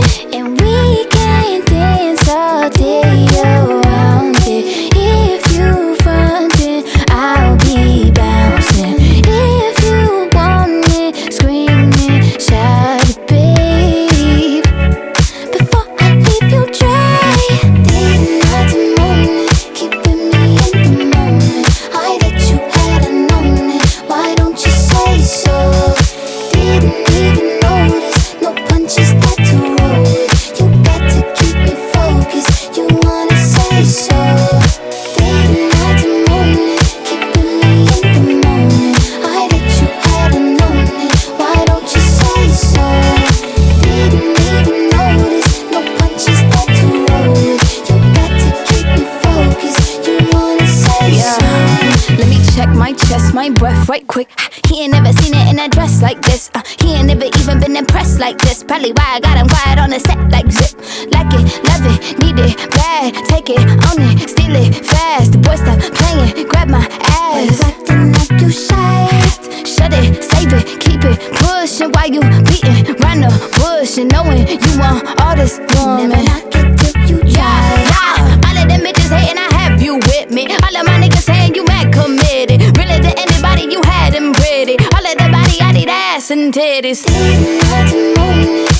And we can dance all day around it. If you frontin', I'll be bouncing. If you want it, scream it, shout it, babe. Before I leave you dry, day and night and morning, keeping me in the moment. I that you hadn't known it, why don't you say so? Didn't even notice, no punches that to roll with. You got to keep me focused, you wanna say so. Day and night and morning, keeping me in the moment. I that you hadn't known it, why don't you say so? Didn't even notice, no punches that to roll with. You got to keep me focused, you wanna say so. Let me check my chest, my breath right quick. He ain't never seen it in a dress like this. He ain't never even been impressed like this. Probably why I got him quiet on the set like zip. Like it, love it, need it, bad. Take it, own it, steal it, fast. The boy stop playing, grab my Why you ass. acting like you shy? Shut it, save it, keep it pushing. While you beating round the bush and knowing you want all this woman. Never knock it till you try. Yeah, all of them bitches hating, I have you with me. All of my niggas saying you mad committed. Really to anybody, you had them pretty. All of the body, I need ass and titties. Day and night and morning,